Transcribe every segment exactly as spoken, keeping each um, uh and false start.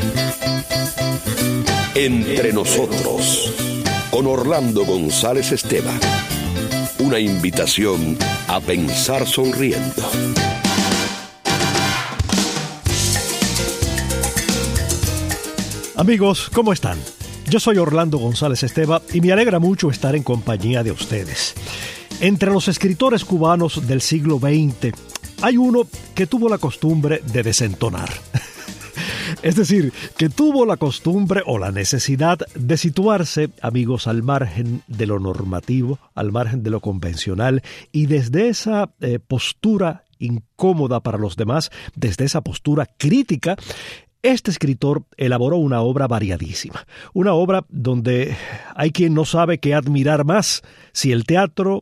Entre nosotros, con Orlando González Esteban. Una invitación a pensar sonriendo. Amigos, ¿cómo están? Yo soy Orlando González Esteban y me alegra mucho estar en compañía de ustedes. Entre los escritores cubanos del siglo veinte, hay uno que tuvo la costumbre de desentonar. Es decir, que tuvo la costumbre o la necesidad de situarse, amigos, al margen de lo normativo, al margen de lo convencional, y desde esa eh, postura incómoda para los demás, desde esa postura crítica, este escritor elaboró una obra variadísima, una obra donde hay quien no sabe qué admirar más, si el teatro,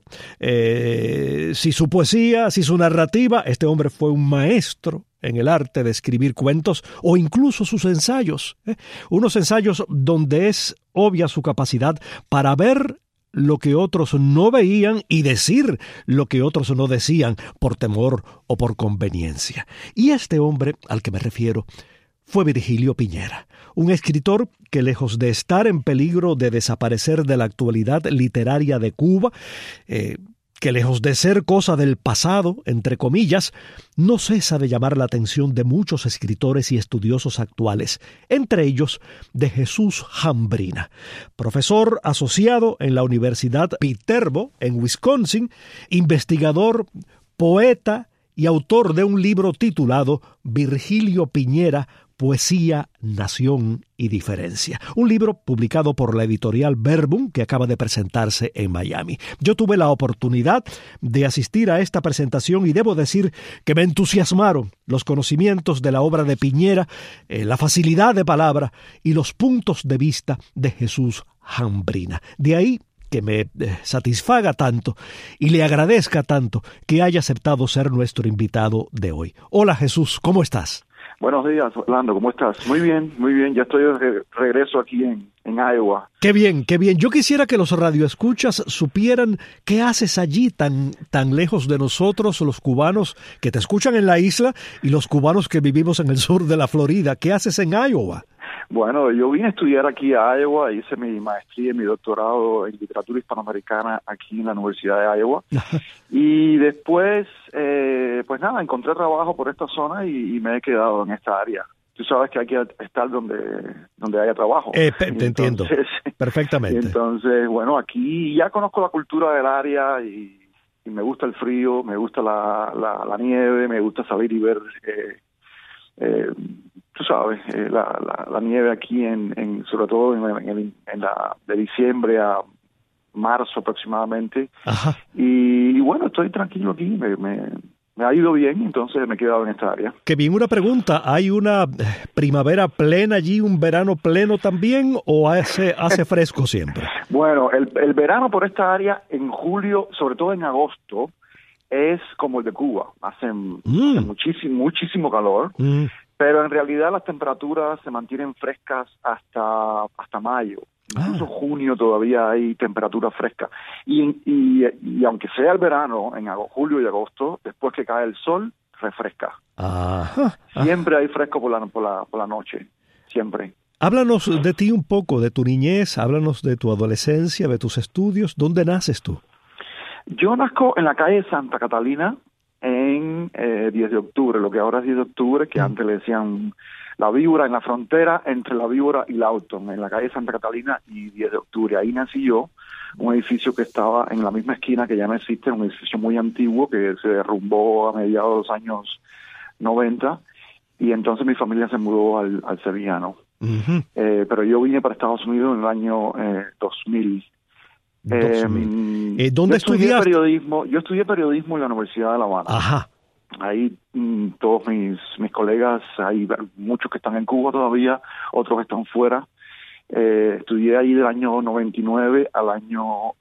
eh, si su poesía, si su narrativa. Este hombre fue un maestro en el arte de escribir cuentos o incluso sus ensayos, ¿eh? Unos ensayos donde es obvia su capacidad para ver lo que otros no veían y decir lo que otros no decían por temor o por conveniencia. Y este hombre al que me refiero fue Virgilio Piñera, un escritor que, lejos de estar en peligro de desaparecer de la actualidad literaria de Cuba, eh, que lejos de ser cosa del pasado, entre comillas, no cesa de llamar la atención de muchos escritores y estudiosos actuales, entre ellos de Jesús Jambrina, profesor asociado en la Universidad Viterbo, en Wisconsin, investigador, poeta y autor de un libro titulado Virgilio Piñera, Poesía, Nación y Diferencia. Un libro publicado por la editorial Verbum que acaba de presentarse en Miami. Yo tuve la oportunidad de asistir a esta presentación y debo decir que me entusiasmaron los conocimientos de la obra de Piñera, eh, la facilidad de palabra y los puntos de vista de Jesús Jambrina. De ahí que me eh, satisfaga tanto y le agradezca tanto que haya aceptado ser nuestro invitado de hoy. Hola Jesús, ¿cómo estás? Buenos días, Orlando, ¿cómo estás? Muy bien, muy bien, ya estoy de re- regreso aquí en, en Iowa. Qué bien, qué bien. Yo quisiera que los radioescuchas supieran qué haces allí tan, tan lejos de nosotros, los cubanos que te escuchan en la isla y los cubanos que vivimos en el sur de la Florida. ¿Qué haces en Iowa? Bueno, yo vine a estudiar aquí a Iowa, hice mi maestría y mi doctorado en literatura hispanoamericana aquí en la Universidad de Iowa. Y después, eh, pues nada, encontré trabajo por esta zona y, y me he quedado en esta área. Tú sabes que hay que estar donde donde haya trabajo. Eh, te entonces, entiendo, perfectamente. Entonces, bueno, aquí ya conozco la cultura del área y, y me gusta el frío, me gusta la, la, la nieve, me gusta salir y ver... Eh, eh, tú sabes, eh, la, la, la nieve aquí, en, en sobre todo en, en, en la de diciembre a marzo aproximadamente. Ajá. Y, y bueno, estoy tranquilo aquí, me, me, me ha ido bien, entonces me he quedado en esta área. Qué bien, una pregunta, ¿hay una primavera plena allí, un verano pleno también, o hace, hace fresco siempre? Bueno, el, el verano por esta área en julio, sobre todo en agosto, es como el de Cuba, hace, mm. hace muchísimo, muchísimo calor. Mm. Pero en realidad las temperaturas se mantienen frescas hasta hasta mayo. Incluso ah. junio todavía hay temperaturas frescas. Y, y, y aunque sea el verano, en agosto, julio y agosto, después que cae el sol, refresca. Ajá. Siempre hay fresco por la, por la, por la noche, siempre. Háblanos de ti un poco, de tu niñez, háblanos de tu adolescencia, de tus estudios. ¿Dónde naces tú? Yo nazco en la calle Santa Catalina, en eh, diez de octubre, lo que ahora es diez de octubre, que mm. antes le decían La Víbora, en la frontera entre La Víbora y Lawton, en la calle Santa Catalina y diez de octubre. Ahí nací yo, un edificio que estaba en la misma esquina que ya no existe, un edificio muy antiguo que se derrumbó a mediados de los años noventa, y entonces mi familia se mudó al, al Sevillano. Uh-huh. Eh, pero yo vine para Estados Unidos en el año eh, dos mil. Eh, eh, ¿Dónde yo estudié estudiaste? Periodismo, yo estudié periodismo en la Universidad de La Habana. Ajá. Ahí mmm, todos mis mis colegas, hay muchos que están en Cuba todavía, otros que están fuera. Eh, estudié ahí del año noventa y nueve al año um,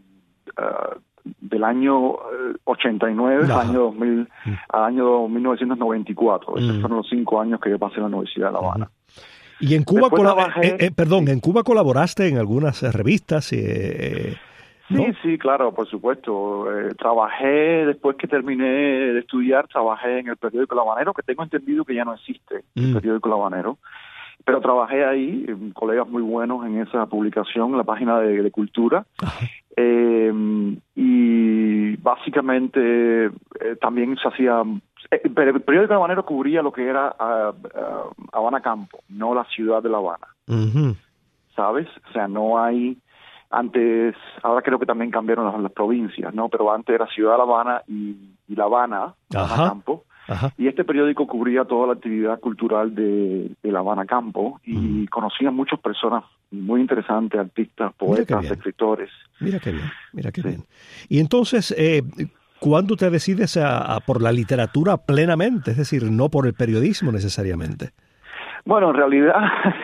uh, del año ochenta y nueve Ajá. al año dos mil, mm. al año mil novecientos noventa y cuatro. Mm. Esos fueron los cinco años que yo pasé en la Universidad de La Habana. Mm. Y en Cuba, colab- trabajé... eh, eh, perdón, en Cuba colaboraste en algunas revistas. Eh, ¿no? Sí, sí, claro, por supuesto. Eh, trabajé, después que terminé de estudiar, trabajé en el periódico El Habanero, que tengo entendido que ya no existe, mm. el periódico El Habanero. pero trabajé ahí, colegas muy buenos en esa publicación, en la página de, de Cultura. Eh, y básicamente eh, también se hacía... Eh, el periódico Habanero cubría lo que era uh, uh, Habana Campo, no la ciudad de La Habana. Uh-huh. ¿Sabes? O sea, no hay... Antes, ahora creo que también cambiaron las, las provincias, ¿no? Pero antes era Ciudad de La Habana y, y La Habana, Habana Campo. Ajá. Y este periódico cubría toda la actividad cultural de, de La Habana Campo y mm. conocía muchas personas muy interesantes, artistas, poetas, escritores. Mira qué bien, mira qué sí. bien. Y entonces, eh, ¿cuándo te decides a, a por la literatura plenamente? Es decir, no por el periodismo necesariamente. Bueno, en realidad,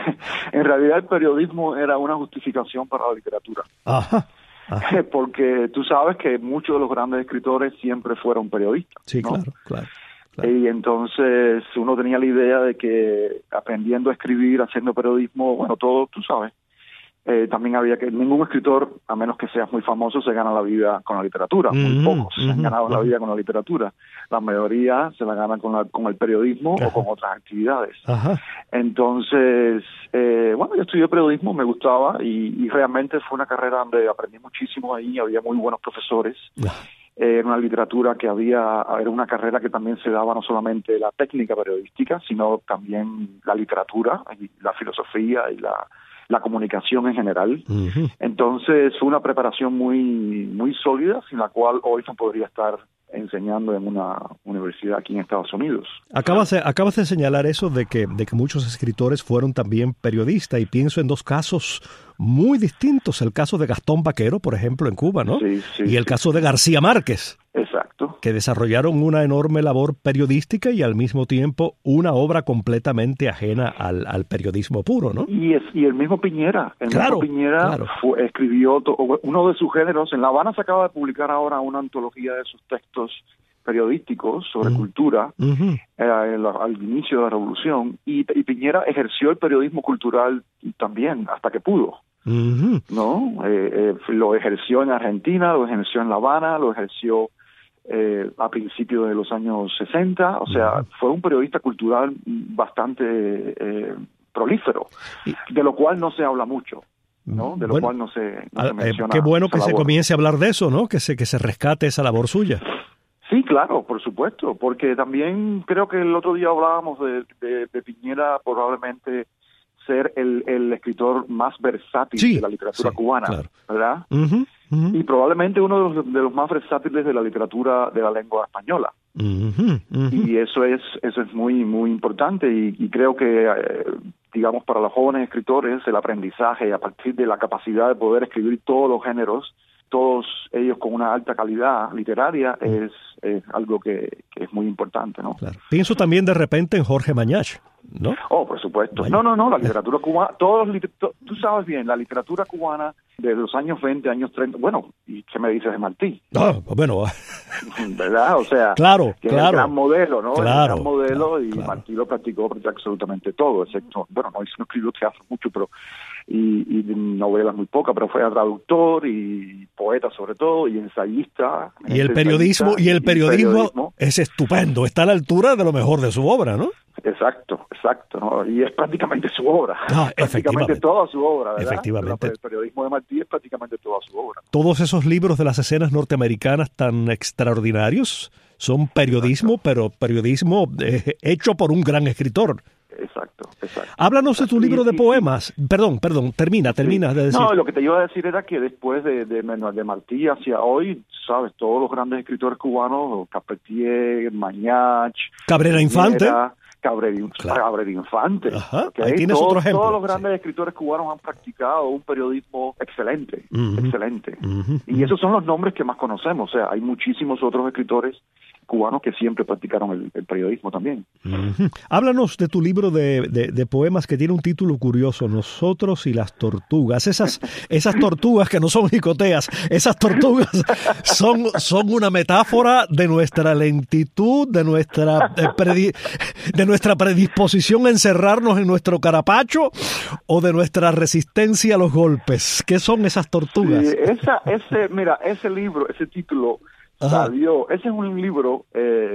en realidad el periodismo era una justificación para la literatura. Ajá. Ajá. Porque tú sabes que muchos de los grandes escritores siempre fueron periodistas. Sí, ¿no? claro, claro. Claro. Y entonces uno tenía la idea de que aprendiendo a escribir, haciendo periodismo, bueno, todo, tú sabes, eh, también había que, ningún escritor, a menos que seas muy famoso, se gana la vida con la literatura. Mm-hmm, muy pocos mm-hmm, se han ganado mm-hmm. la vida con la literatura. La mayoría se la ganan con, la, con el periodismo Ajá. o con otras actividades. Ajá. Entonces, eh, bueno, yo estudié periodismo, me gustaba y, y realmente fue una carrera donde aprendí muchísimo ahí, había muy buenos profesores. Ajá. Era una literatura que había, era una carrera que también se daba no solamente la técnica periodística, sino también la literatura, y la filosofía y la, la comunicación en general. Uh-huh. Entonces fue una preparación muy, muy sólida, sin la cual hoy no podría estar enseñando en una universidad aquí en Estados Unidos. Acabas de, acabas de señalar eso de que, de que muchos escritores fueron también periodistas, y pienso en dos casos muy distintos. El caso de Gastón Baquero, por ejemplo, en Cuba, ¿no? Sí, sí, y el sí. caso de García Márquez. Exacto. Que desarrollaron una enorme labor periodística y al mismo tiempo una obra completamente ajena al, al periodismo puro, ¿no? Y, es, y el mismo Piñera. El claro, mismo Piñera claro. Fue, escribió to, uno de sus géneros. En La Habana se acaba de publicar ahora una antología de sus textos periodísticos sobre uh-huh. cultura uh-huh. eh, el, al inicio de la Revolución, y, y Piñera ejerció el periodismo cultural también hasta que pudo. Uh-huh. ¿No? Eh, eh, lo ejerció en Argentina, lo ejerció en La Habana, lo ejerció eh, a principios de los años sesenta, o sea, uh-huh. fue un periodista cultural bastante eh, prolífero, de lo cual no se habla mucho. ¿No? De lo bueno, cual no se, no a, se menciona. Eh, qué bueno que labor. se comience a hablar de eso, ¿no? Que se, que se rescate esa labor suya. Sí, claro, por supuesto, porque también creo que el otro día hablábamos de, de, de Piñera probablemente ser el, el escritor más versátil sí, de la literatura sí, cubana, claro. ¿verdad? Uh-huh, uh-huh. Y probablemente uno de los, de los más versátiles de la literatura de la lengua española. Uh-huh, uh-huh. Y eso es eso es muy muy importante y, y creo que, eh, digamos, para los jóvenes escritores, el aprendizaje a partir de la capacidad de poder escribir todos los géneros, todos ellos con una alta calidad literaria, es, es algo que, que es muy importante, ¿no? Claro. Pienso también de repente en Jorge Mañach, ¿no? Oh, por supuesto. Vaya. No, no, no, la literatura cubana, todos los, tú sabes bien, la literatura cubana de los años veinte, años treinta, bueno, ¿y qué me dices de Martí? Ah, bueno. ¿Verdad? O sea, claro, que claro. es el gran modelo, ¿no? Claro, el gran modelo claro, y claro. Martí lo practicó absolutamente todo, excepto, bueno, no, no escribió teatro mucho, pero y, y novelas muy pocas, pero fue traductor y poeta sobre todo y ensayista. Y el periodismo y el periodismo, y periodismo es estupendo, está a la altura de lo mejor de su obra, ¿no? Exacto, exacto, ¿no? Y es prácticamente su obra, ah, prácticamente toda su obra, ¿verdad? Efectivamente. El periodismo de Martí es prácticamente toda su obra. Todos esos libros de las escenas norteamericanas tan extraordinarios son periodismo, exacto. pero periodismo eh, hecho por un gran escritor. Exacto, exacto. Háblanos de tu sí, libro de sí, poemas. Sí. Perdón, perdón, termina, termina sí. de decir. No, lo que te iba a decir era que después de, de, de Martí hacia hoy, sabes, todos los grandes escritores cubanos, Carpentier, Mañach, Cabrera Infante. Cabrera, claro. Cabrera Infante. Ajá, ¿okay? ahí tienes todos, otro ejemplo. Todos los grandes sí. escritores cubanos han practicado un periodismo excelente, uh-huh. excelente. Uh-huh. Y esos son los nombres que más conocemos. O sea, hay muchísimos otros escritores cubanos que siempre practicaron el, el periodismo también. Uh-huh. Háblanos de tu libro de, de, de poemas que tiene un título curioso, Nosotros y las tortugas. Esas, esas tortugas que no son jicoteas, esas tortugas son, son una metáfora de nuestra lentitud, de nuestra, de, predi, de nuestra predisposición a encerrarnos en nuestro carapacho o de nuestra resistencia a los golpes. ¿Qué son esas tortugas? Sí, esa, ese, mira, ese libro, ese título Ajá. salió, ese es un libro eh,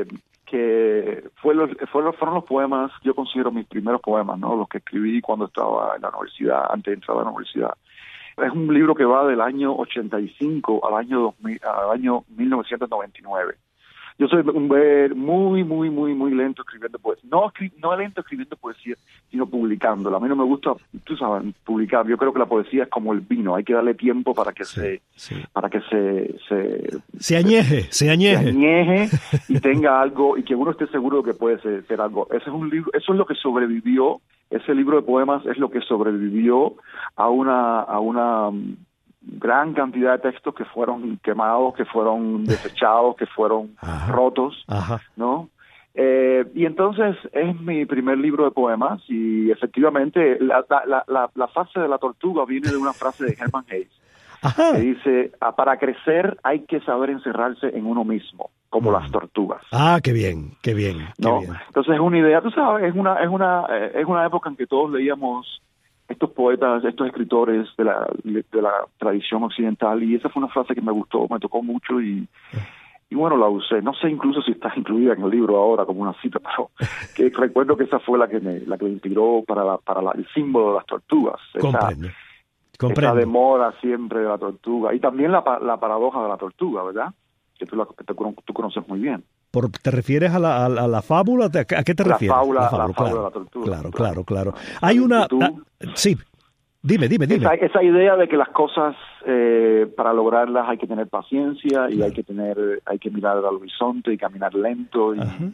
que fue los, fueron, fueron los poemas, yo considero mis primeros poemas, ¿no? Los que escribí cuando estaba en la universidad, antes de entrar a la universidad. Es un libro que va del año ochenta y cinco al año dos mil, al año mil novecientos noventa y nueve. Yo soy un ver muy, muy, muy, muy lento escribiendo poesía. No, no lento escribiendo poesía, sino publicándola. A mí no me gusta, tú sabes, publicar. Yo creo que la poesía es como el vino. Hay que darle tiempo para que sí, se, sí. para que se, se, se añeje, se, se añeje, se añeje y tenga algo y que uno esté seguro de que puede ser, ser algo. Ese es un libro, eso es lo que sobrevivió. Ese libro de poemas es lo que sobrevivió a una, a una gran cantidad de textos que fueron quemados, que fueron desechados, que fueron Ajá. rotos, Ajá. ¿no? Eh, y entonces es mi primer libro de poemas y efectivamente la, la, la, la fase de la tortuga viene de una frase de Hermann Hesse Ajá. que dice, para crecer hay que saber encerrarse en uno mismo, como mm. las tortugas. Ah, qué bien, qué bien, qué ¿no? bien. Entonces es una idea, tú sabes, es una, es una, es una época en que todos leíamos estos poetas, estos escritores de la, de la tradición occidental, y esa fue una frase que me gustó, me tocó mucho y, y bueno, la usé. No sé incluso si está incluida en el libro ahora como una cita, pero que recuerdo que esa fue la que me, la que me inspiró para, la, para la, el símbolo de las tortugas. Comprendo. Esa, Comprendo. esa demora siempre de la tortuga. Y también la, la paradoja de la tortuga, ¿verdad? Que tú, la, te, tú conoces muy bien. Por, ¿Te refieres a la, a, a la fábula? ¿A qué te la refieres? Fábula, la fábula, la fábula claro, de la tortuga. Claro, claro, claro. claro. Hay una... Tú, ah, sí, dime, dime, dime. Esa, esa idea de que las cosas, eh, para lograrlas hay que tener paciencia y claro. hay que tener, hay que mirar al horizonte y caminar lento y... Ajá.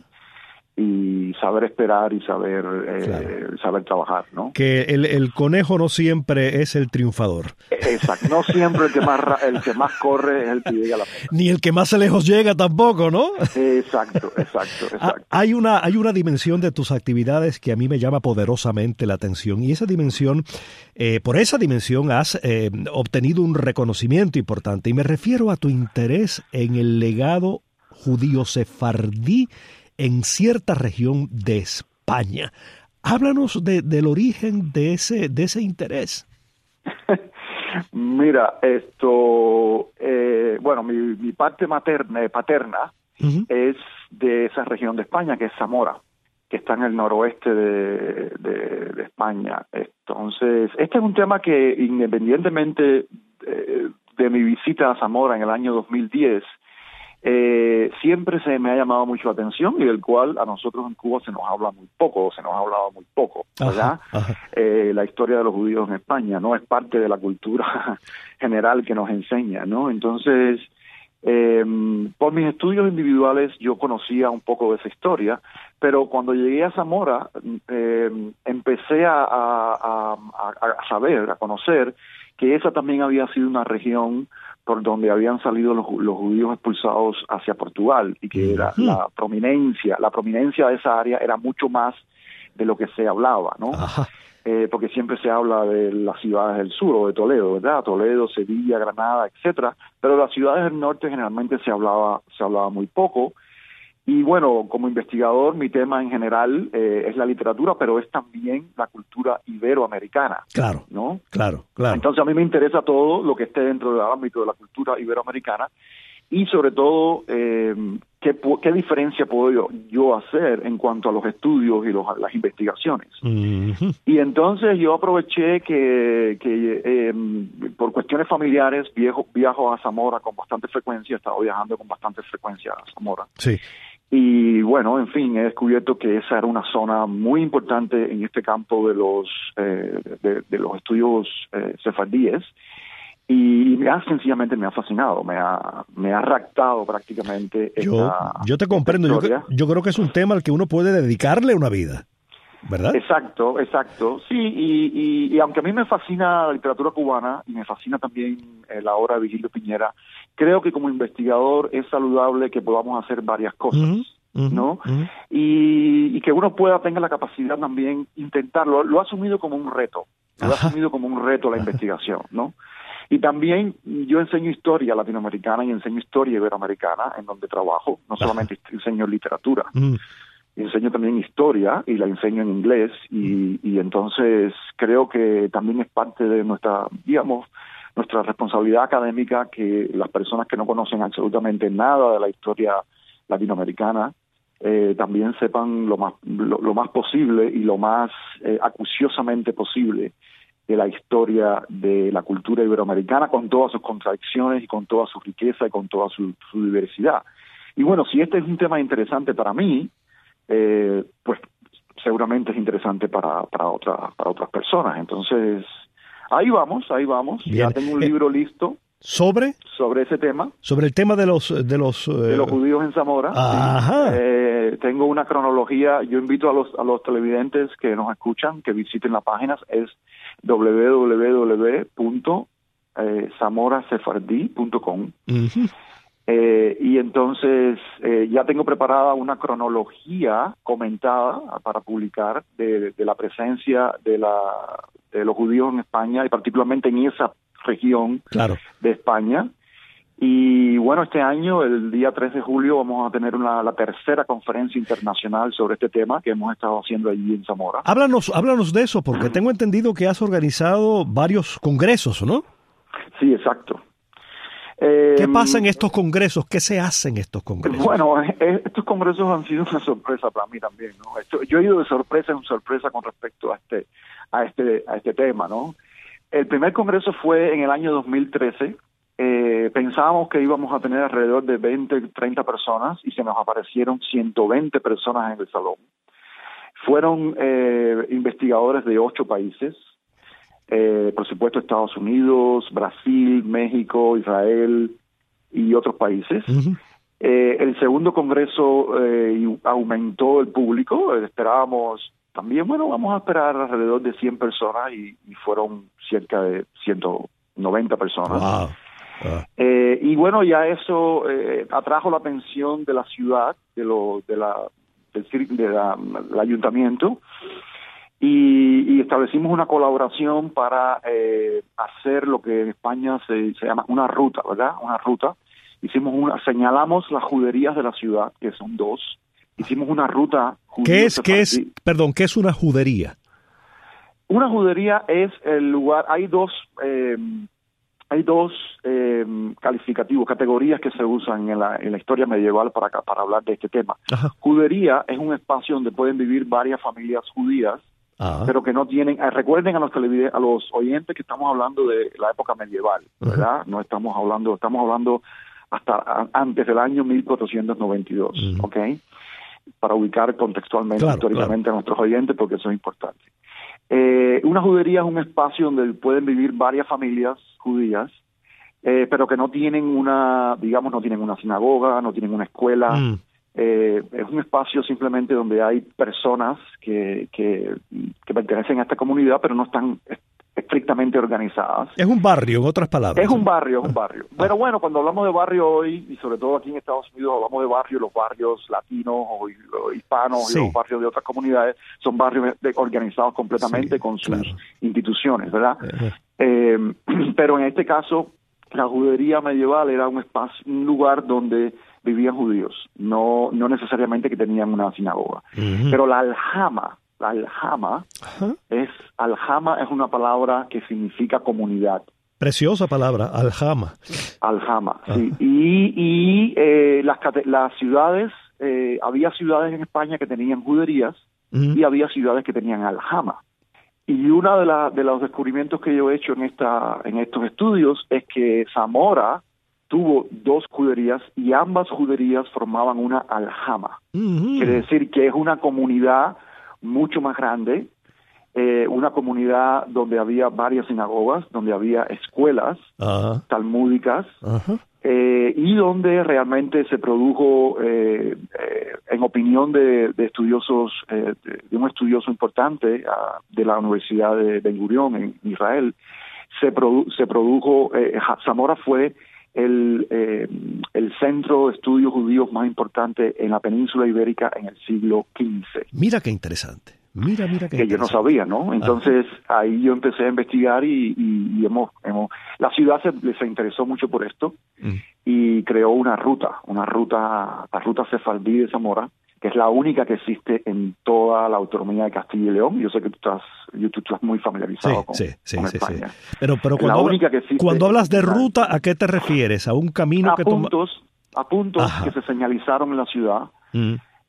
y saber esperar y saber eh, claro. saber trabajar, ¿no? Que el, el conejo no siempre es el triunfador. Exacto, no siempre el que más el que más corre es el que llega a la meta. Ni el que más lejos llega tampoco, ¿no? Exacto, exacto, exacto. Ah, hay una hay una dimensión de tus actividades que a mí me llama poderosamente la atención y esa dimensión, eh, por esa dimensión has eh, obtenido un reconocimiento importante y me refiero a tu interés en el legado judío sefardí en cierta región de España. Háblanos de, del origen de ese de ese interés. Mira, esto, eh, bueno, mi, mi parte materna, paterna uh-huh. es de esa región de España, que es Zamora, que está en el noroeste de, de, de España. Entonces, este es un tema que independientemente de, de mi visita a Zamora en el año dos mil diez, Eh, siempre se me ha llamado mucho la atención y del cual a nosotros en Cuba se nos habla muy poco, se nos ha hablado muy poco, ¿verdad? Ajá, ajá. Eh, la historia de los judíos en España no es parte de la cultura general que nos enseña, ¿no? Entonces, eh, por mis estudios individuales yo conocía un poco de esa historia, pero cuando llegué a Zamora eh, empecé a, a, a, a saber, a conocer que esa también había sido una región por donde habían salido los, los judíos expulsados hacia Portugal y que era uh-huh. la prominencia, la prominencia de esa área era mucho más de lo que se hablaba, ¿no? Eh, porque siempre se habla de las ciudades del sur o de Toledo, ¿verdad? Toledo, Sevilla, Granada, etcétera, pero las ciudades del norte generalmente se hablaba, se hablaba muy poco. Y bueno, como investigador, mi tema en general eh, es la literatura, pero es también la cultura iberoamericana. Claro, ¿no? Claro, claro. Entonces a mí me interesa todo lo que esté dentro del ámbito de la cultura iberoamericana y sobre todo eh, qué, qué diferencia puedo yo, yo hacer en cuanto a los estudios y los, las investigaciones. Uh-huh. Y entonces yo aproveché que, que eh, por cuestiones familiares viajo, viajo a Zamora con bastante frecuencia, he estado viajando con bastante frecuencia a Zamora. Sí. Y bueno, en fin, he descubierto que esa era una zona muy importante en este campo de los eh, de, de los estudios eh, sefardíes y me ha sencillamente me ha fascinado, me ha me ha raptado prácticamente. Yo esta, yo te comprendo, yo, yo creo que es un tema al que uno puede dedicarle una vida, ¿verdad? Exacto, exacto, sí, y, y, y aunque a mí me fascina la literatura cubana y me fascina también eh, la obra de Vigilio Piñera, creo que como investigador es saludable que podamos hacer varias cosas, uh-huh, uh-huh, ¿no? Uh-huh. Y, y que uno pueda, tenga la capacidad también intentarlo. Lo ha asumido como un reto, lo ha asumido como un reto la investigación, ¿no? Y también yo enseño historia latinoamericana y enseño historia iberoamericana en donde trabajo, no solamente enseño literatura, uh-huh. enseño también historia y la enseño en inglés y, y entonces creo que también es parte de nuestra, digamos, nuestra responsabilidad académica que las personas que no conocen absolutamente nada de la historia latinoamericana eh, también sepan lo más lo, lo más posible y lo más eh, acuciosamente posible de la historia de la cultura iberoamericana, con todas sus contradicciones y con toda su riqueza y con toda su, su diversidad. Y bueno, si este es un tema interesante para mí, eh, pues seguramente es interesante para para otras para otras personas. Entonces, ahí vamos, ahí vamos. Bien. Ya tengo un libro listo. ¿Sobre? Sobre ese tema. Sobre el tema de los... De los, eh... de los judíos en Zamora. Ajá. Sí. Eh, tengo una cronología. Yo invito a los a los televidentes que nos escuchan que visiten la página. Es doble u doble u doble u punto zamora sefardí punto com. Uh-huh. Eh, y entonces eh, ya tengo preparada una cronología comentada para publicar de, de la presencia de la de los judíos en España y particularmente en esa región claro. de España. Y bueno, este año, el día tres de julio, vamos a tener una, la tercera conferencia internacional sobre este tema que hemos estado haciendo allí en Zamora. Háblanos, háblanos de eso, porque tengo entendido que has organizado varios congresos, ¿no? Sí, exacto. Eh, ¿Qué pasa en estos congresos? ¿Qué se hace en estos congresos? Bueno, eh, estos congresos han sido una sorpresa para mí también, ¿no? Esto, yo he ido de sorpresa en sorpresa con respecto a este, a este, a este tema, ¿no? El primer congreso fue en el año dos mil trece. Eh, pensábamos que íbamos a tener alrededor de veinte, treinta personas y se nos aparecieron ciento veinte personas en el salón. Fueron eh, investigadores de ocho países. Eh, por supuesto Estados Unidos, Brasil, México, Israel y otros países. Uh-huh. Eh, el segundo congreso eh, aumentó el público, eh, esperábamos también, bueno, vamos a esperar alrededor de cien personas y, y fueron cerca de ciento noventa personas. Wow. Wow. Eh, y bueno, ya eso eh, atrajo la atención de la ciudad, de lo de la del, de la, del ayuntamiento. Y, y establecimos una colaboración para eh, hacer lo que en España se, se llama una ruta, ¿verdad? Una ruta. Hicimos una, señalamos las juderías de la ciudad, que son dos. Hicimos una ruta. ¿Qué es, qué es, perdón, qué es una judería? Una judería es el lugar, hay dos, eh, hay dos eh, calificativos, categorías que se usan en la, en la historia medieval para, para hablar de este tema. Ajá. Judería es un espacio donde pueden vivir varias familias judías, Ajá. pero que no tienen, eh, recuerden a los televide- a los oyentes que estamos hablando de la época medieval, ¿verdad? Ajá. No estamos hablando, estamos hablando hasta a, antes del año mil cuatrocientos noventa y dos, uh-huh. ¿ok? Para ubicar contextualmente, claro, históricamente claro. a nuestros oyentes, porque eso es importante. Eh, una judería es un espacio donde pueden vivir varias familias judías, eh, pero que no tienen una, digamos, no tienen una sinagoga, no tienen una escuela. Mm. Eh, es un espacio simplemente donde hay personas que, que, que pertenecen a esta comunidad, pero no están estrictamente organizadas. Es un barrio, en otras palabras. Es un barrio, es un barrio. Ah. Pero bueno, cuando hablamos de barrio hoy, y sobre todo aquí en Estados Unidos, hablamos de barrio, los barrios latinos o, o hispanos sí. y los barrios de otras comunidades son barrios de, organizados completamente sí, con sus claro. instituciones, ¿verdad? Uh-huh. Eh, pero en este caso, la judería medieval era un espacio, un lugar donde vivían judíos, no, no necesariamente que tenían una sinagoga. Uh-huh. Pero la aljama, la aljama uh-huh. es aljama es una palabra que significa comunidad. Preciosa palabra, aljama. Aljama, uh-huh. sí. Y, y eh, las, las ciudades, eh, había ciudades en España que tenían juderías uh-huh. y había ciudades que tenían aljama. Y uno de, la, de los descubrimientos que yo he hecho en esta en estos estudios es que Zamora tuvo dos juderías y ambas juderías formaban una aljama. Uh-huh. Quiere decir que es una comunidad mucho más grande, eh, una comunidad donde había varias sinagogas, donde había escuelas uh-huh. talmúdicas, uh-huh. eh, y donde realmente se produjo, eh, eh, en opinión de, de estudiosos, eh, de, de un estudioso importante uh, de la Universidad de Ben Gurion en Israel, se, produ- se produjo, eh, Zamora fue el, eh, el centro de estudios judíos más importante en la península ibérica en el siglo quince. Mira qué interesante. Mira, mira qué que yo no sabía, ¿no? Entonces Ajá. ahí yo empecé a investigar y, y, y hemos, hemos, la ciudad se, se interesó mucho por esto mm. y creó una ruta, una ruta, la ruta sefardí de Zamora, que es la única que existe en toda la autonomía de Castilla y León. Yo sé que tú estás, tú estás muy familiarizado sí, con, sí, sí, con sí, España. Sí. Pero, pero cuando, habla, cuando hablas de ruta, ¿a qué te refieres? ¿A un camino a que puntos, toma? A puntos Ajá. que se señalizaron en la ciudad. Mm.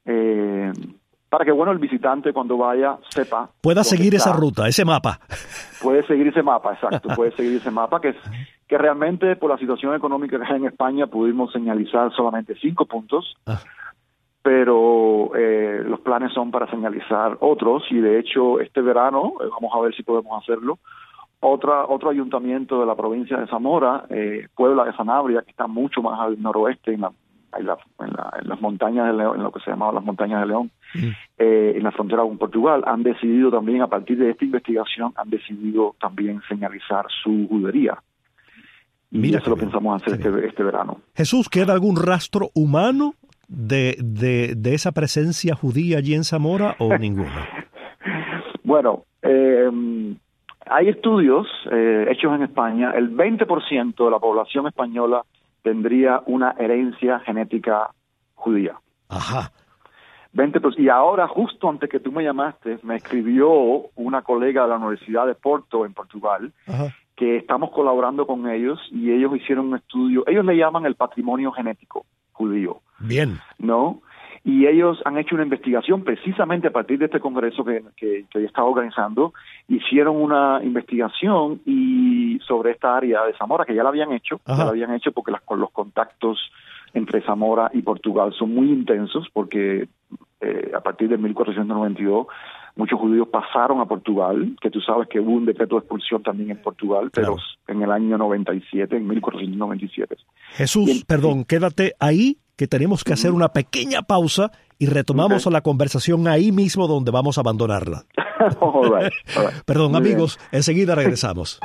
eh, para que, bueno, el visitante cuando vaya sepa... Pueda seguir está. esa ruta, ese mapa. Puede seguir ese mapa, exacto, puede seguir ese mapa, que es que realmente por la situación económica que hay en España pudimos señalizar solamente cinco puntos, ah. pero eh, los planes son para señalizar otros, y de hecho este verano, eh, vamos a ver si podemos hacerlo, otra otro ayuntamiento de la provincia de Zamora, eh, Puebla de Sanabria, que está mucho más al noroeste, en la En, la, en, la, en las montañas de León, en lo que se llamaba las montañas de León, mm. eh, en la frontera con Portugal, han decidido también, a partir de esta investigación, han decidido también señalizar su judería. Y Mira eso lo bien. pensamos hacer este, este verano. Jesús, ¿queda algún rastro humano de, de, de esa presencia judía allí en Zamora o ninguno? Bueno, eh, hay estudios eh, hechos en España. El veinte por ciento de la población española tendría una herencia genética judía. Ajá. veinte por ciento. Y ahora, justo antes que tú me llamaste, me escribió una colega de la Universidad de Porto, en Portugal, Ajá. que estamos colaborando con ellos, y ellos hicieron un estudio, ellos le llaman el patrimonio genético judío. Bien. ¿No? Y ellos han hecho una investigación precisamente a partir de este congreso que, que, que estaba organizando. Hicieron una investigación y sobre esta área de Zamora, que ya la habían hecho, Ajá. ya la habían hecho porque las, los contactos entre Zamora y Portugal son muy intensos, porque eh, a partir de mil cuatrocientos noventa y dos muchos judíos pasaron a Portugal, que tú sabes que hubo un decreto de expulsión también en Portugal, claro. pero en el año noventa y siete, en mil cuatrocientos noventa y siete. Jesús, el, perdón, sí. quédate ahí, que tenemos que hacer una pequeña pausa y retomamos okay. la conversación ahí mismo donde vamos a abandonarla. all right, all right. Perdón, Muy amigos, bien. enseguida regresamos.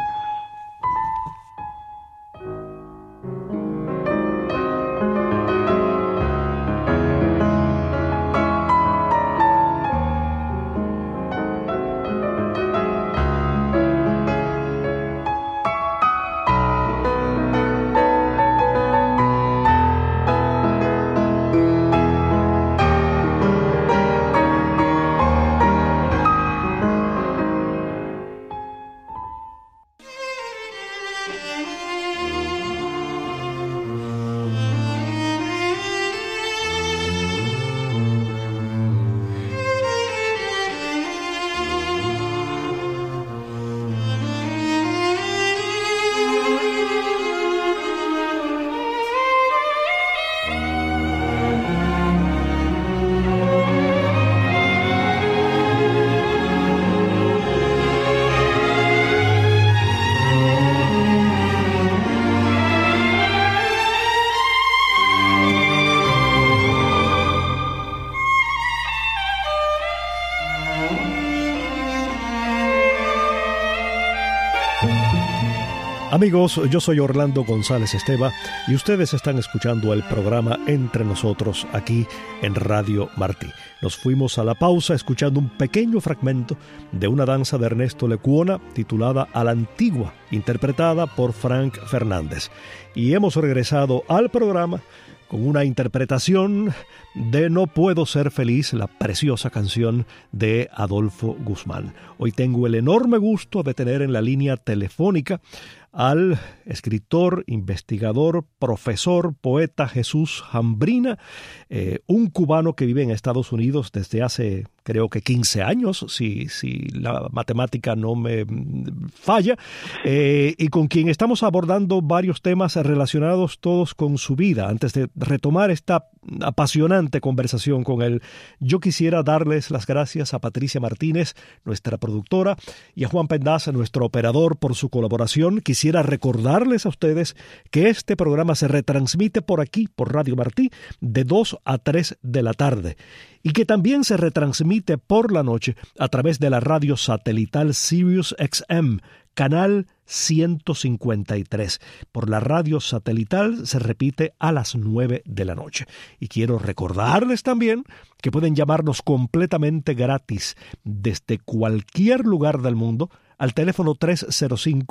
Amigos, yo soy Orlando González Esteva y ustedes están escuchando el programa Entre Nosotros aquí en Radio Martí. Nos fuimos a la pausa escuchando un pequeño fragmento de una danza de Ernesto Lecuona titulada A la Antigua, interpretada por Frank Fernández. Y hemos regresado al programa con una interpretación de No Puedo Ser Feliz, la preciosa canción de Adolfo Guzmán. Hoy tengo el enorme gusto de tener en la línea telefónica al escritor, investigador, profesor, poeta Jesús Jambrina, eh, un cubano que vive en Estados Unidos desde hace creo que quince años, si, si la matemática no me falla, eh, y con quien estamos abordando varios temas relacionados todos con su vida. Antes de retomar esta apasionante conversación con él, yo quisiera darles las gracias a Patricia Martínez, nuestra productora, y a Juan Pendaza, nuestro operador, por su colaboración. Quisiera recordarles a ustedes que este programa se retransmite por aquí, por Radio Martí, de dos a tres de la tarde, y que también se retransmite por la noche a través de la radio satelital Sirius X M, canal ciento cincuenta y tres. Por la radio satelital se repite a las nueve de la noche. Y quiero recordarles también que pueden llamarnos completamente gratis desde cualquier lugar del mundo al teléfono tres cero cinco,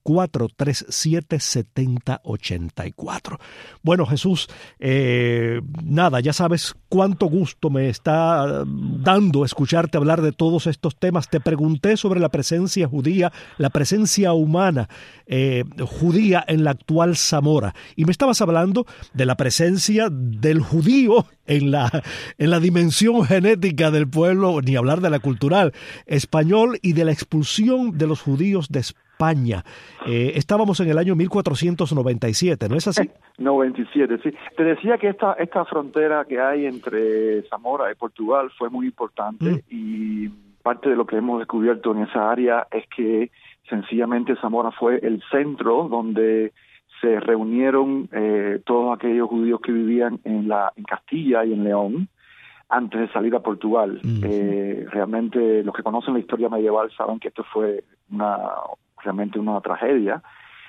cuatro tres siete, siete cero ocho cuatro. Bueno, Jesús, eh, nada, ya sabes cuánto gusto me está dando escucharte hablar de todos estos temas. Te pregunté sobre la presencia judía, la presencia humana eh, judía en la actual Zamora, y me estabas hablando de la presencia del judío en la, en la dimensión genética del pueblo, ni hablar de la cultural español, y de la expulsión de los judíos de España. Eh, estábamos en el año mil cuatrocientos noventa y siete, ¿no es así? noventa y siete, sí. Te decía que esta esta frontera que hay entre Zamora y Portugal fue muy importante, mm. y parte de lo que hemos descubierto en esa área es que sencillamente Zamora fue el centro donde se reunieron eh, todos aquellos judíos que vivían en la en Castilla y en León antes de salir a Portugal. Mm. Eh, realmente los que conocen la historia medieval saben que esto fue una realmente una tragedia,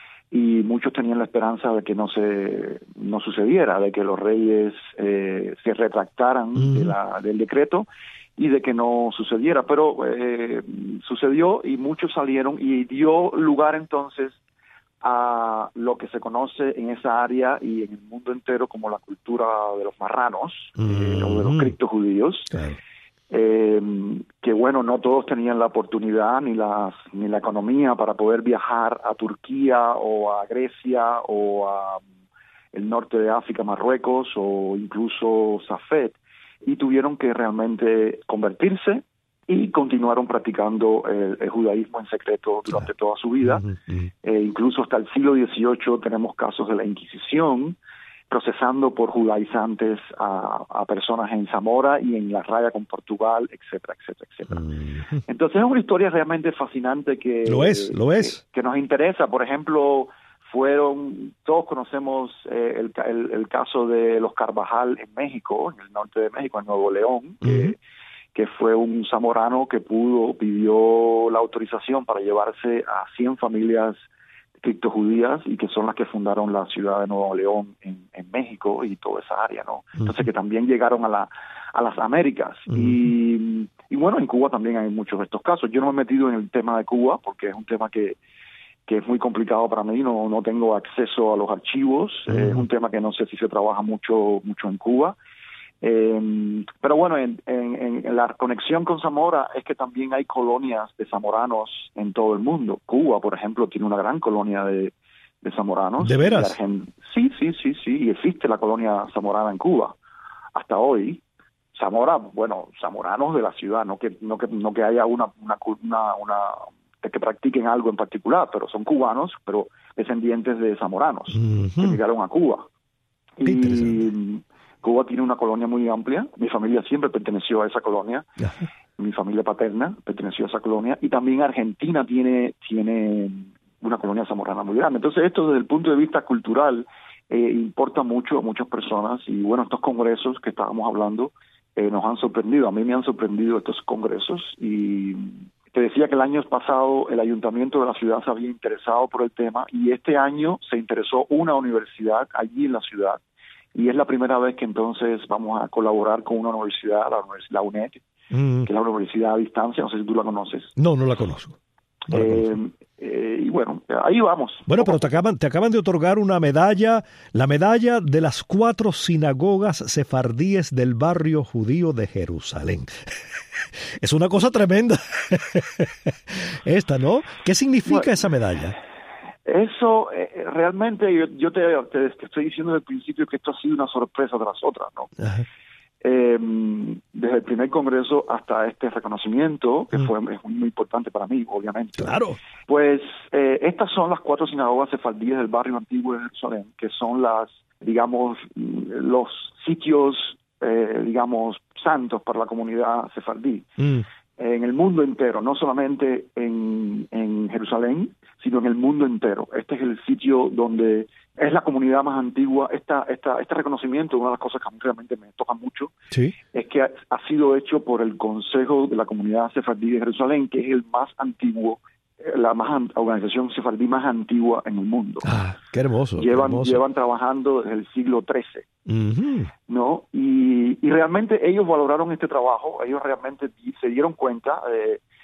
y muchos tenían la esperanza de que no se no sucediera, de que los reyes eh, se retractaran mm. de la, del decreto y de que no sucediera, pero eh, sucedió y muchos salieron, y dio lugar entonces a lo que se conoce en esa área y en el mundo entero como la cultura de los marranos, mm-hmm. eh, o de los criptojudíos, okay. eh, que bueno, no todos tenían la oportunidad ni las ni la economía para poder viajar a Turquía o a Grecia o a el norte de África, Marruecos o incluso Safed, y tuvieron que realmente convertirse y continuaron practicando el, el judaísmo en secreto durante toda su vida. Uh-huh. Eh, incluso hasta el siglo dieciocho tenemos casos de la Inquisición procesando por judaizantes a, a personas en Zamora y en la raya con Portugal, etcétera, etcétera, etcétera. Uh-huh. Entonces es una historia realmente fascinante que, lo es, lo es. que, que nos interesa. Por ejemplo, fueron, todos conocemos eh, el, el, el caso de los Carvajal en México, en el norte de México, en Nuevo León, uh-huh. que que fue un zamorano que pudo, pidió la autorización para llevarse a cien familias criptojudías, y que son las que fundaron la ciudad de Nuevo León en, en México y toda esa área, ¿no? Entonces, uh-huh. que también llegaron a la a las Américas. Uh-huh. Y, y bueno, en Cuba también hay muchos de estos casos. Yo no me he metido en el tema de Cuba porque es un tema que que es muy complicado para mí, no no tengo acceso a los archivos, uh-huh. eh, es un tema que no sé si se trabaja mucho mucho en Cuba. Eh, pero bueno, en, en, en la conexión con Zamora es que también hay colonias de zamoranos en todo el mundo. Cuba, por ejemplo, tiene una gran colonia de, de zamoranos. ¿De veras? Sí, sí, sí, sí, y existe la colonia zamorana en Cuba hasta hoy. Zamora, bueno, zamoranos de la ciudad, no que no que no que haya una una una, una que practiquen algo en particular, pero son cubanos, pero descendientes de zamoranos uh-huh. que llegaron a Cuba. Y Cuba tiene una colonia muy amplia. Mi familia siempre perteneció a esa colonia. Uh-huh. Mi familia paterna perteneció a esa colonia. Y también Argentina tiene tiene una colonia zamorana muy grande. Entonces esto desde el punto de vista cultural eh, importa mucho a muchas personas. Y bueno, estos congresos que estábamos hablando eh, nos han sorprendido. A mí me han sorprendido estos congresos. Y te decía que el año pasado el ayuntamiento de la ciudad se había interesado por el tema. Y este año se interesó una universidad allí en la ciudad. Y es la primera vez que entonces vamos a colaborar con una universidad, la, universidad, la U N E D, mm. que es la universidad a distancia, no sé si tú la conoces. No, no la conozco. No la eh, conozco. Eh, y bueno, ahí vamos. Bueno, pero te acaban, te acaban de otorgar una medalla, la medalla de las cuatro sinagogas sefardíes del barrio judío de Jerusalén. Es una cosa tremenda. Esta, ¿no? ¿Qué significa bueno, esa medalla? Eso, eh, realmente, yo, yo te, te, te estoy diciendo desde el principio que esto ha sido una sorpresa tras otra, ¿no? Ajá. Eh, desde el primer congreso hasta este reconocimiento, que mm. fue es muy importante para mí, obviamente. Claro. Pues eh, estas son las cuatro sinagogas sefardíes del barrio antiguo de Jerusalén, que son las, digamos, los sitios, eh, digamos, santos para la comunidad sefardí. Mm. En el mundo entero, no solamente en, en Jerusalén, sino en el mundo entero. Este es el sitio donde es la comunidad más antigua. Esta, esta, este reconocimiento, una de las cosas que a mí realmente me toca mucho, ¿sí? Es que ha, ha sido hecho por el Consejo de la Comunidad Sefardí de Jerusalén, que es el más antiguo, la más organización sefardí más antigua en el mundo. Ah, qué hermoso. Llevan, qué hermoso. llevan trabajando desde el siglo trece, uh-huh. ¿no? Y, y realmente ellos valoraron este trabajo, ellos realmente se dieron cuenta, eh,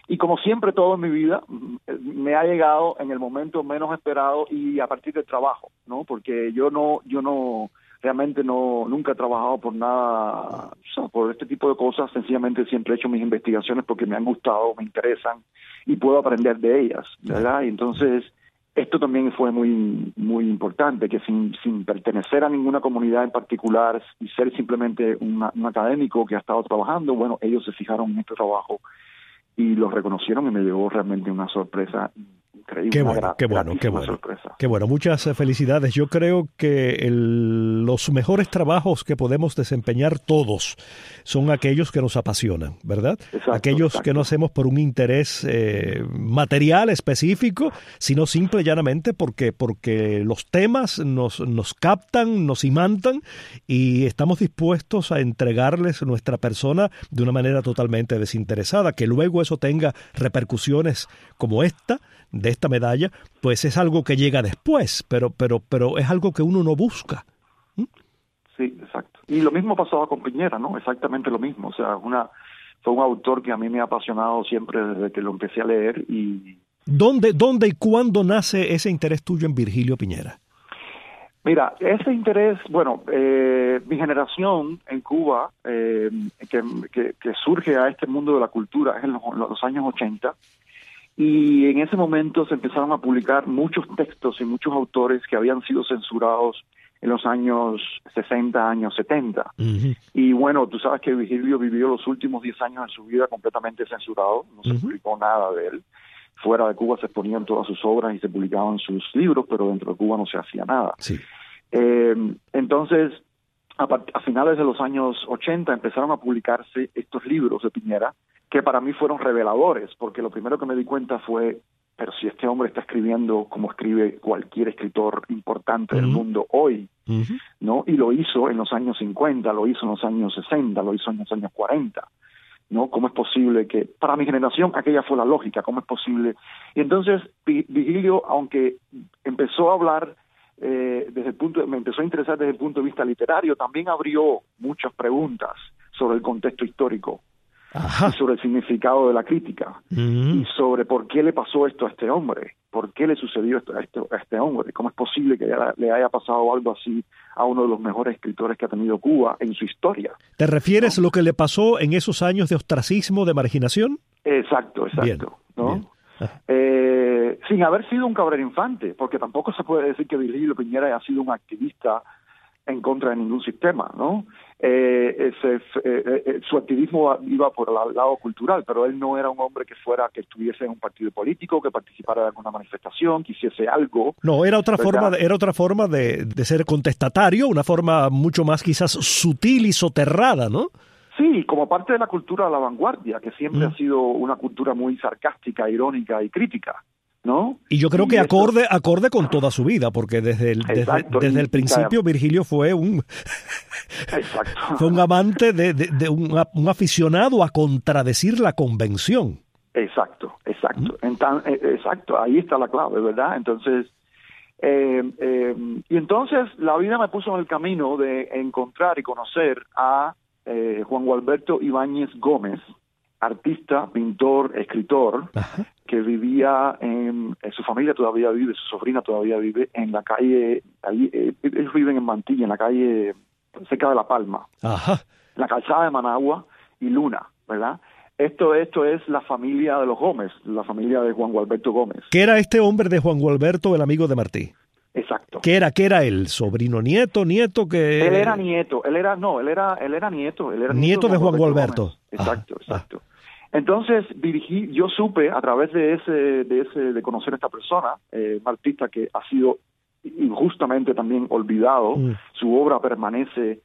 Y como siempre todo en mi vida, me ha llegado en el momento menos esperado y a partir del trabajo, ¿no? Porque yo no, yo no, realmente no, nunca he trabajado por nada, o sea, por este tipo de cosas. Sencillamente siempre he hecho mis investigaciones porque me han gustado, me interesan y puedo aprender de ellas, ¿verdad? Y entonces esto también fue muy, muy importante, que sin, sin pertenecer a ninguna comunidad en particular y ser simplemente una, un académico que ha estado trabajando, bueno, ellos se fijaron en este trabajo y lo reconocieron y me llevó realmente una sorpresa increíble. Qué una bueno, gra- qué bueno, qué bueno. sorpresa. Qué bueno, muchas eh, felicidades. Yo creo que el, los mejores trabajos que podemos desempeñar todos son aquellos que nos apasionan, ¿verdad? Exacto, aquellos exacto. que no hacemos por un interés eh, material específico, sino simple y llanamente porque, porque los temas nos, nos captan, nos imantan y estamos dispuestos a entregarles nuestra persona de una manera totalmente desinteresada. Que luego eso tenga repercusiones como esta, de esta medalla, pues es algo que llega después, pero pero pero es algo que uno no busca. ¿Mm? Sí, exacto. Y lo mismo pasaba con Piñera, ¿no? Exactamente lo mismo. O sea, una fue un autor que a mí me ha apasionado siempre desde que lo empecé a leer. Y ¿Dónde, dónde y cuándo nace ese interés tuyo en Virgilio Piñera? mira, ese interés, bueno, eh, mi generación en Cuba, eh, que, que, que surge a este mundo de la cultura, es en los, los años ochenta, y en ese momento se empezaron a publicar muchos textos y muchos autores que habían sido censurados en los años sesenta, años setenta. Uh-huh. Y bueno, tú sabes que Virgilio vivió los últimos diez años de su vida completamente censurado, no se uh-huh. publicó nada de él. Fuera de Cuba se exponían todas sus obras y se publicaban sus libros, pero dentro de Cuba no se hacía nada. Sí. Eh, entonces, a, a finales de los años ochenta empezaron a publicarse estos libros de Piñera, que para mí fueron reveladores, porque lo primero que me di cuenta fue, pero si este hombre está escribiendo como escribe cualquier escritor importante uh-huh. del mundo hoy, uh-huh. ¿no? Y lo hizo en los años cincuenta, lo hizo en los años sesenta, lo hizo en los años cuarenta, ¿no? ¿Cómo es posible que, para mi generación, aquella fue la lógica, cómo es posible? Y entonces, Virgilio, aunque empezó a hablar eh, desde el punto, me empezó a interesar desde el punto de vista literario, también abrió muchas preguntas sobre el contexto histórico. Ajá. Y sobre el significado de la crítica, uh-huh. y sobre por qué le pasó esto a este hombre, por qué le sucedió esto a este, a este hombre, cómo es posible que le haya pasado algo así a uno de los mejores escritores que ha tenido Cuba en su historia. ¿Te refieres a ¿no? lo que le pasó en esos años de ostracismo, de marginación? Exacto, exacto. Bien, ¿no? bien. Eh, sin haber sido un Cabrera Infante, porque tampoco se puede decir que Virgilio Piñera haya sido un activista en contra de ningún sistema, ¿no? Eh, ese, eh, eh, su activismo iba por el lado cultural, pero él no era un hombre que fuera, que estuviese en un partido político, que participara de alguna manifestación, que hiciese algo. No, era otra ¿verdad? forma, de, era otra forma de, de ser contestatario, una forma mucho más quizás sutil y soterrada, ¿no? Sí, como parte de la cultura de la vanguardia, que siempre mm. ha sido una cultura muy sarcástica, irónica y crítica, ¿no? Y yo creo y que eso... acorde acorde con toda su vida, porque desde el, desde, desde el principio Virgilio fue un Exacto. fue un amante de, de, de un, un aficionado a contradecir la convención. Exacto, exacto. ¿Mm? Entan, exacto, ahí está la clave, ¿verdad? Entonces, eh, eh, y entonces la vida me puso en el camino de encontrar y conocer a eh, Juan Gualberto Ibáñez Gómez, artista, pintor, escritor, Ajá. que vivía en, en, su familia todavía vive, su sobrina todavía vive en la calle, ahí, eh, ellos viven en Mantilla, en la calle cerca de La Palma, Ajá. la calzada de Managua y Luna, ¿verdad? Esto, esto es la familia de los Gómez, la familia de Juan Gualberto Gómez. ¿Qué era este hombre de Juan Gualberto, el amigo de Martí? Exacto. ¿Qué era? ¿Qué era él? ¿Sobrino, nieto, nieto? Que Él era nieto, él era, no, él era, él era nieto. Él era nieto, nieto de Juan Gualberto. Gómez. Exacto, ah, exacto. Ah. Entonces, dirigí, yo supe a través de ese, de ese, de conocer a esta persona, eh, un artista que ha sido injustamente también olvidado, mm. su obra permanece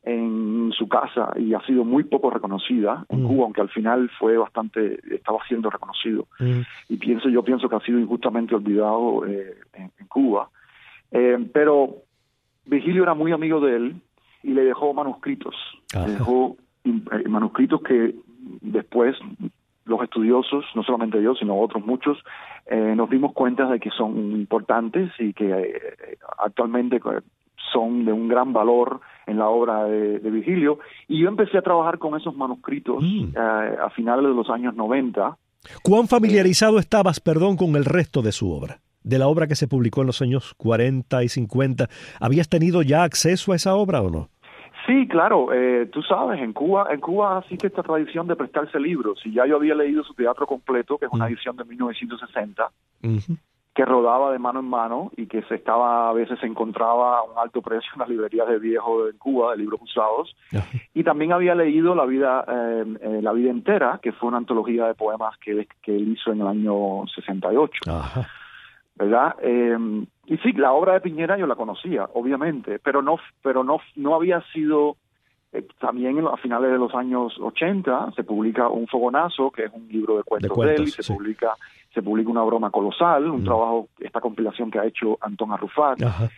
en su casa y ha sido muy poco reconocida en mm. Cuba, aunque al final fue bastante, estaba siendo reconocido. Mm. Y pienso, yo pienso que ha sido injustamente olvidado eh, en, en Cuba. Eh, pero Virgilio era muy amigo de él y le dejó manuscritos, Ajá. le dejó eh, manuscritos que después los estudiosos, no solamente yo, sino otros muchos, eh, nos dimos cuenta de que son importantes y que eh, actualmente son de un gran valor en la obra de, de Virgilio. Y yo empecé a trabajar con esos manuscritos mm. eh, a finales de los años noventa, ¿Cuán familiarizado estabas, perdón, con el resto de su obra? De la obra que se publicó en los años cuarenta y cincuenta. ¿Habías tenido ya acceso a esa obra o no? Sí, claro. Eh, tú sabes, en Cuba en Cuba existe esta tradición de prestarse libros. Y ya yo había leído su teatro completo, que es una edición de mil novecientos sesenta, uh-huh. que rodaba de mano en mano y que se estaba a veces se encontraba a un alto precio en las librerías de viejo en Cuba, de libros usados. Uh-huh. Y también había leído La vida eh, eh, La vida entera, que fue una antología de poemas que él, que él hizo en el año sesenta y ocho. Uh-huh. ¿Verdad? Eh, y sí, la obra de Piñera yo la conocía, obviamente, pero no pero no no había sido... Eh, también en, a finales de los años ochenta se publica Un fogonazo, que es un libro de cuentos de, cuentos, de él, y se, sí. publica, se publica Una broma colosal, un mm. trabajo, esta compilación que ha hecho Antón Arrufat,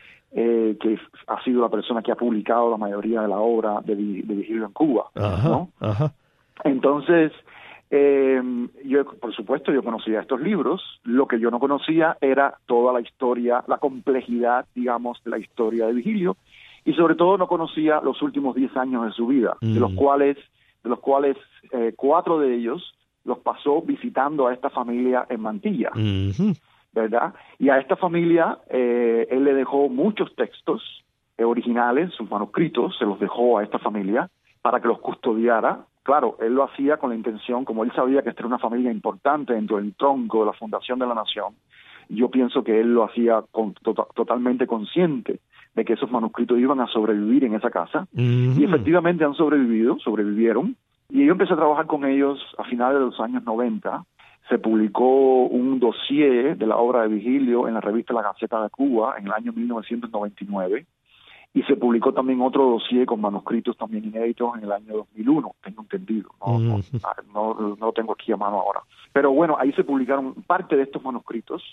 eh, que ha sido la persona que ha publicado la mayoría de la obra de, de Vigilio en Cuba. Ajá, ¿no? Ajá. Entonces... Eh, yo, por supuesto, yo conocía estos libros. Lo que yo no conocía era toda la historia, la complejidad, digamos, de la historia de Vigilio, y sobre todo no conocía los últimos diez años de su vida, mm. de los cuales, de los cuales eh, cuatro de ellos los pasó visitando a esta familia en Mantilla, mm-hmm. ¿verdad? Y a esta familia eh, él le dejó muchos textos eh, originales, sus manuscritos, se los dejó a esta familia para que los custodiara. Claro, él lo hacía con la intención, como él sabía que esta era una familia importante dentro del tronco de la fundación de la nación, yo pienso que él lo hacía con, to- totalmente consciente de que esos manuscritos iban a sobrevivir en esa casa, mm-hmm. y efectivamente han sobrevivido, sobrevivieron, y yo empecé a trabajar con ellos a finales de los años noventa, se publicó un dossier de la obra de Vigilio en la revista La Gaceta de Cuba en el año mil novecientos noventa y nueve, y se publicó también otro dossier con manuscritos también inéditos en el año dos mil uno, tengo entendido, no, mm. no, no, no lo tengo aquí a mano ahora. Pero bueno, ahí se publicaron parte de estos manuscritos,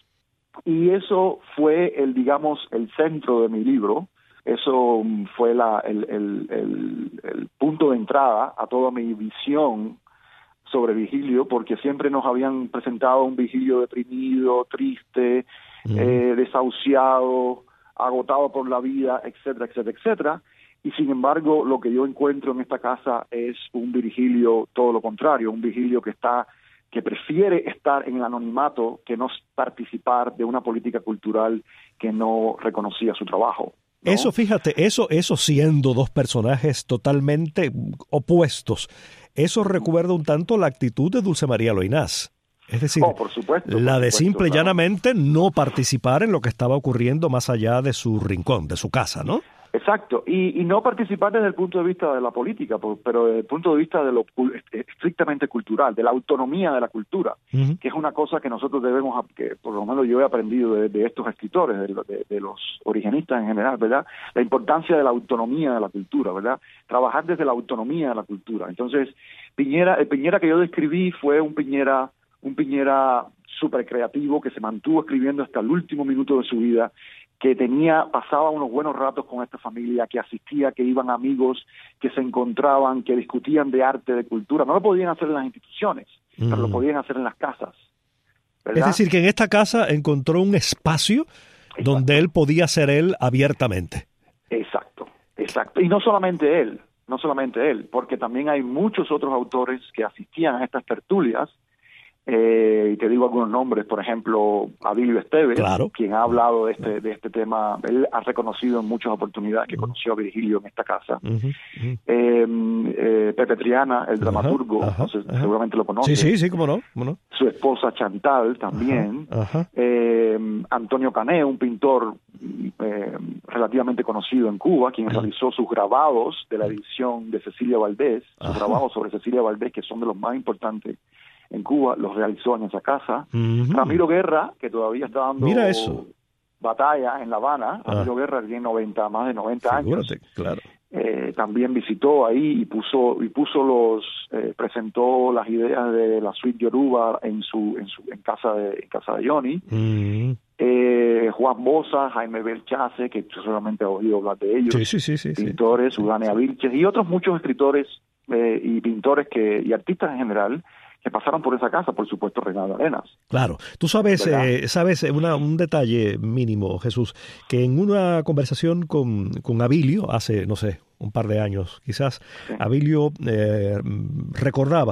y eso fue el, digamos, el centro de mi libro. Eso fue la, el, el, el, el punto de entrada a toda mi visión sobre Vigilio, porque siempre nos habían presentado un Vigilio deprimido, triste, mm. eh, desahuciado, agotado por la vida, etcétera, etcétera, etcétera. Y sin embargo, lo que yo encuentro en esta casa es un Vigilio todo lo contrario, un Vigilio que está, que prefiere estar en el anonimato que no participar de una política cultural que no reconocía su trabajo, ¿no? Eso, fíjate, eso, eso siendo dos personajes totalmente opuestos, eso recuerda un tanto la actitud de Dulce María Loynaz. Es decir, oh, por supuesto, por la de supuesto, simple y claro. llanamente no participar en lo que estaba ocurriendo más allá de su rincón, de su casa, ¿no? Exacto, y, y no participar desde el punto de vista de la política, pero desde el punto de vista de lo estrictamente cultural, de la autonomía de la cultura, uh-huh. que es una cosa que nosotros debemos, que por lo menos yo he aprendido de, de estos escritores, de, de, de los origenistas en general, ¿verdad? La importancia de la autonomía de la cultura, ¿verdad? Trabajar desde la autonomía de la cultura. Entonces, Piñera, el Piñera que yo describí fue un Piñera, un Piñera súper creativo que se mantuvo escribiendo hasta el último minuto de su vida, que tenía, pasaba unos buenos ratos con esta familia, que asistía, que iban amigos, que se encontraban, que discutían de arte, de cultura. No lo podían hacer en las instituciones, mm. pero lo podían hacer en las casas, ¿verdad? Es decir, que en esta casa encontró un espacio exacto. donde él podía ser él abiertamente. Exacto, exacto. Y no solamente él, no solamente él, porque también hay muchos otros autores que asistían a estas tertulias. Eh, y te digo algunos nombres, por ejemplo, Abilio Esteves, claro. quien ha hablado de este de este tema. Él ha reconocido en muchas oportunidades que uh-huh. conoció a Virgilio en esta casa. Uh-huh. Uh-huh. Eh, eh, Pepe Triana, el dramaturgo, uh-huh. entonces, uh-huh. seguramente lo conoce. Sí, sí, sí, cómo no. ¿Cómo no? Su esposa Chantal también. Uh-huh. Uh-huh. Eh, Antonio Cané, un pintor eh, relativamente conocido en Cuba, quien uh-huh. realizó sus grabados de la edición de Cecilia Valdés, sus uh-huh. grabados sobre Cecilia Valdés, que son de los más importantes en Cuba, los realizó en esa casa. Uh-huh. Ramiro Guerra, que todavía está dando Mira eso. batalla en La Habana. Ah. Ramiro Guerra tiene noventa, más de noventa Figúrate, años. Claro. Eh, también visitó ahí y puso y puso los eh, presentó las ideas de la suite Yoruba en su en su en casa de en casa de Johnny. Uh-huh. eh, Juan Bosa, Jaime Belchase, que seguramente has oído hablar de ellos. Sí, sí, sí, sí, pintores, sí. Udane Avilches y otros muchos escritores eh, y pintores que y artistas en general que pasaron por esa casa, por supuesto, Reinaldo Arenas. Claro. Tú sabes, eh, sabes una, un detalle mínimo, Jesús, que en una conversación con, con Abilio, hace, no sé, un par de años quizás, sí. Abilio eh, recordaba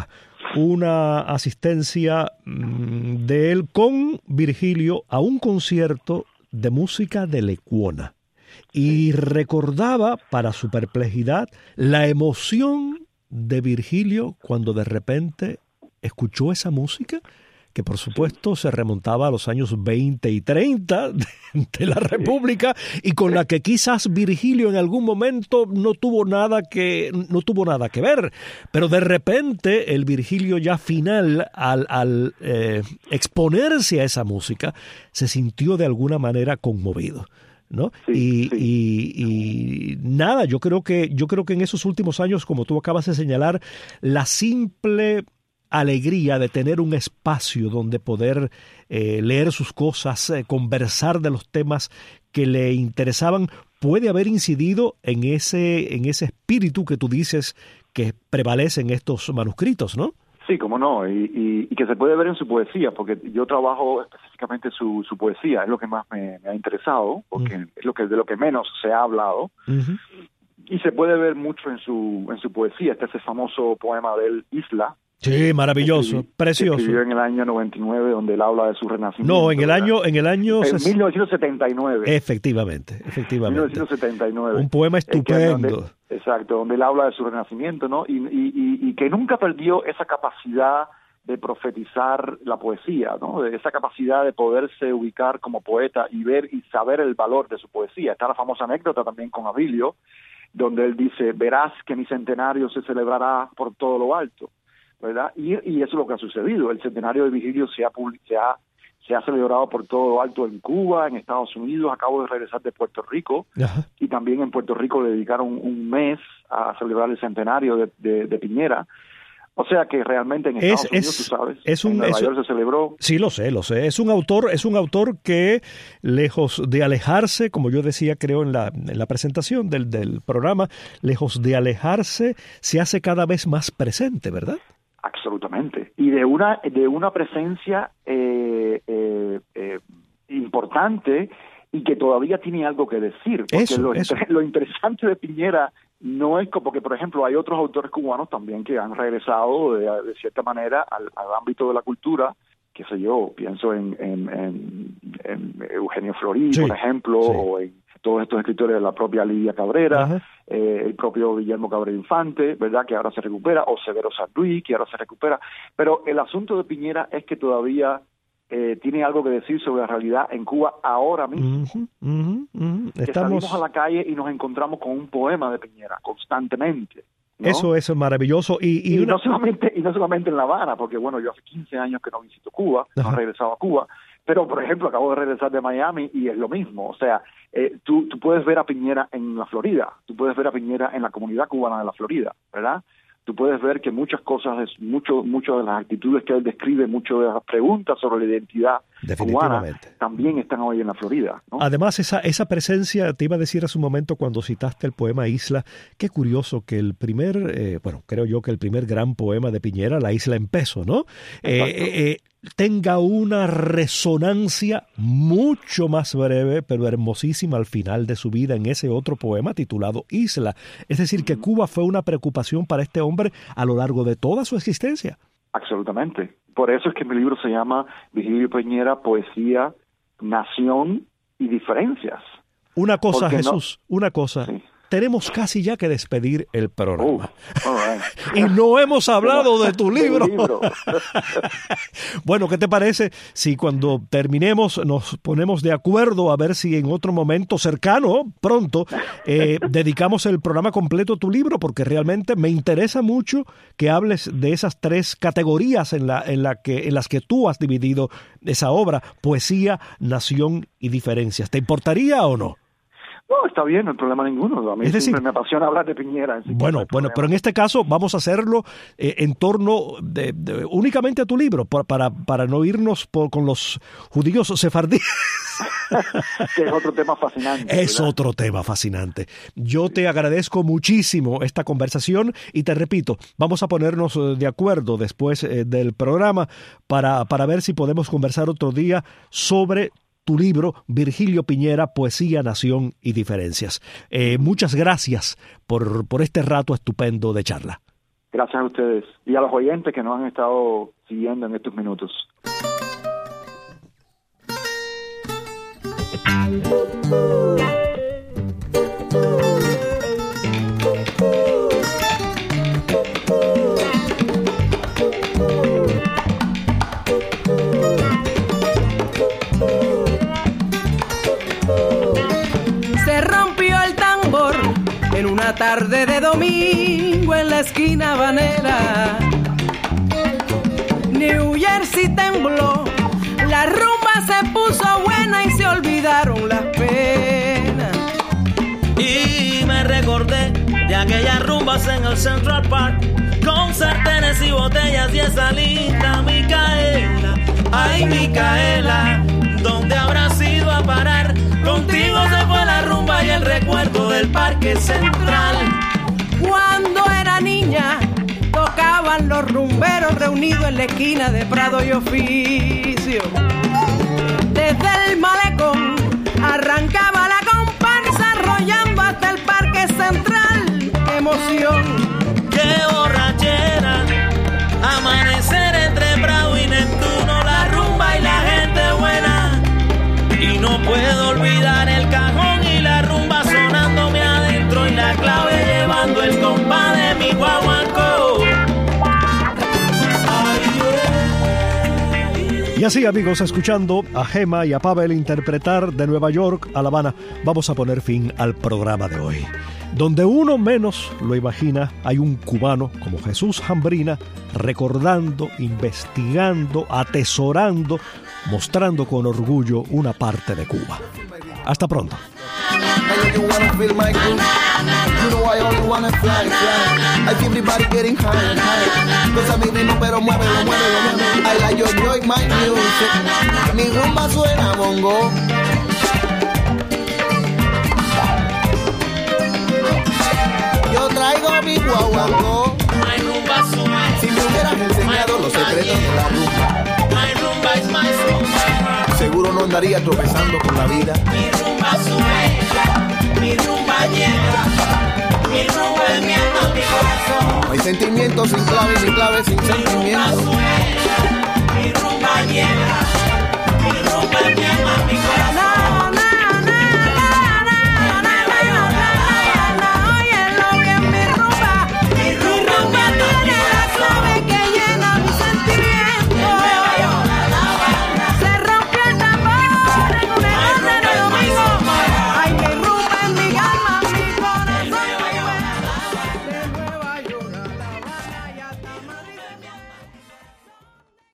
una asistencia mmm, de él con Virgilio a un concierto de música de Lecuona. Y recordaba, para su perplejidad, la emoción de Virgilio cuando de repente escuchó esa música, que por supuesto se remontaba a los años veinte y treinta de, de la República, y con la que quizás Virgilio en algún momento no tuvo nada que, no tuvo nada que ver. Pero de repente el Virgilio ya final, al, al eh, exponerse a esa música, se sintió de alguna manera conmovido, ¿no? Sí, y, sí. Y, y nada, yo creo que yo creo que en esos últimos años, como tú acabas de señalar, la simple alegría de tener un espacio donde poder eh, leer sus cosas, eh, conversar de los temas que le interesaban, puede haber incidido en ese en ese espíritu que tú dices que prevalece en estos manuscritos, ¿no? Sí, cómo no, y, y, y que se puede ver en su poesía, porque yo trabajo específicamente su, su poesía, es lo que más me, me ha interesado, porque uh-huh. es lo que de lo que menos se ha hablado, uh-huh. y se puede ver mucho en su en su poesía. Este es ese famoso poema de él, Isla. Sí, maravilloso, escribí, precioso. Escribió en el año noventa y nueve, donde él habla de su renacimiento. No, en el año, en el año en mil novecientos setenta y nueve. Efectivamente, efectivamente. mil novecientos setenta y nueve. Un poema estupendo. Donde, exacto, donde él habla de su renacimiento, ¿no? Y, y, y, y que nunca perdió esa capacidad de profetizar la poesía, ¿no? De esa capacidad de poderse ubicar como poeta y ver y saber el valor de su poesía. Está la famosa anécdota también con Abilio, donde él dice: verás que mi centenario se celebrará por todo lo alto, ¿verdad? Y, y eso es lo que ha sucedido. El centenario de Virgilio se ha, se ha se ha celebrado por todo lo alto en Cuba, en Estados Unidos. Acabo de regresar de Puerto Rico. Ajá. Y también en Puerto Rico le dedicaron un mes a celebrar el centenario de, de, de Piñera. O sea que realmente en Estados es, Unidos, es, tú sabes, es un, en Nueva es, York se celebró. Sí, lo sé, lo sé. Es un autor, es un autor que, lejos de alejarse, como yo decía, creo en la, en la presentación del, del programa, lejos de alejarse, se hace cada vez más presente, ¿verdad? Absolutamente. Y de una de una presencia eh, eh, eh, importante, y que todavía tiene algo que decir. Porque eso, lo, eso. lo interesante de Piñera no es como, porque, por ejemplo, hay otros autores cubanos también que han regresado de, de cierta manera al, al ámbito de la cultura, qué sé yo, pienso en, en, en, en Eugenio Florí, sí, por ejemplo, sí. o en todos estos escritores de la propia Lidia Cabrera, eh, el propio Guillermo Cabrera Infante, ¿verdad?, que ahora se recupera, o Severo Sarduy, que ahora se recupera. Pero el asunto de Piñera es que todavía eh, tiene algo que decir sobre la realidad en Cuba ahora mismo. Uh-huh, uh-huh, uh-huh. Estamos... Salimos a la calle y nos encontramos con un poema de Piñera constantemente, ¿no? Eso, eso es maravilloso. Y, y, y, una... no solamente, y no solamente en La Habana, porque bueno, yo hace quince años que no visito Cuba, uh-huh. no he regresado a Cuba, pero por ejemplo acabo de regresar de Miami y es lo mismo. O sea, eh, tú, tú puedes ver a Piñera en la Florida, tú puedes ver a Piñera en la comunidad cubana de la Florida, ¿verdad? Tú puedes ver que muchas cosas, mucho, mucho de las actitudes que él describe, mucho de las preguntas sobre la identidad cubana, también están hoy en la Florida, ¿no? Además, esa, esa presencia, te iba a decir hace un momento cuando citaste el poema Isla, qué curioso que el primer, eh, bueno, creo yo que el primer gran poema de Piñera, La Isla en Peso, ¿no? Eh, eh, tenga una resonancia mucho más breve, pero hermosísima al final de su vida en ese otro poema titulado Isla. Es decir, que Cuba fue una preocupación para este hombre a lo largo de toda su existencia. Absolutamente. Por eso es que mi libro se llama Virgilio Piñera, Poesía, Nación y Diferencias. Una cosa, Jesús, no... una cosa. Sí. Tenemos casi ya que despedir el programa. Uh, right. Y no hemos hablado de tu libro. libro. Bueno, ¿qué te parece si cuando terminemos nos ponemos de acuerdo a ver si en otro momento cercano, pronto, eh, dedicamos el programa completo a tu libro? Porque realmente me interesa mucho que hables de esas tres categorías en, la, en, la que, en las que tú has dividido esa obra: poesía, nación y diferencias. ¿Te importaría o no? No, está bien, no hay problema ninguno. A mí es decir, siempre me apasiona hablar de Piñera. Bueno, no bueno, pero en este caso vamos a hacerlo eh, en torno de, de, únicamente a tu libro, por, para, para no irnos por, con los judíos sefardíes. Que es otro tema fascinante. Es ¿verdad? Otro tema fascinante. Yo sí. te agradezco muchísimo esta conversación y te repito, vamos a ponernos de acuerdo después eh, del programa para, para ver si podemos conversar otro día sobre tu libro, Virgilio Piñera, Poesía, Nación y Diferencias. Eh, muchas gracias por, por este rato estupendo de charla. Gracias a ustedes y a los oyentes que nos han estado siguiendo en estos minutos. Se rompió el tambor en una tarde de domingo en la esquina habanera. New Jersey tembló, la rumba se puso buena y se olvidaron las penas. Y me recordé de aquellas rumbas en el Central Park, con sartenes y botellas y esa linda Micaela. Ay, Micaela, ¿dónde habrás ido a parar? Contigo se fue la rumba y el recuerdo del Parque Central. Cuando era niña, tocaban los rumberos reunidos en la esquina de Prado y Oficio. Desde el malecón arrancaba la comparsa arrollando hasta el Parque Central. ¡Qué emoción! ¡Qué borrachera! Amanecer entre Prado y Neptuno, la rumba y la gente buena. Y no puedo olvidar el cajón y la rumba sonándome adentro y la clave llevando el compás de mi guaguancó. Y así, amigos, escuchando a Gema y a Pavel interpretar de Nueva York a La Habana, vamos a poner fin al programa de hoy. Donde uno menos lo imagina, hay un cubano como Jesús Jambrina recordando, investigando, atesorando, mostrando con orgullo una parte de Cuba. Hasta pronto. Mi rumba suena bongo. Yo traigo mi guaguancó. Si me hubieras enseñado los secretos de la rumba, seguro no andaría tropezando con la vida. Mi rumba sueña, mi rumba llega, mi rumba es mi alma, mi corazón. No hay sentimientos sin clave, ni clave sin sentimiento. Mi rumba llega, mi rumba es mi alma, mi corazón.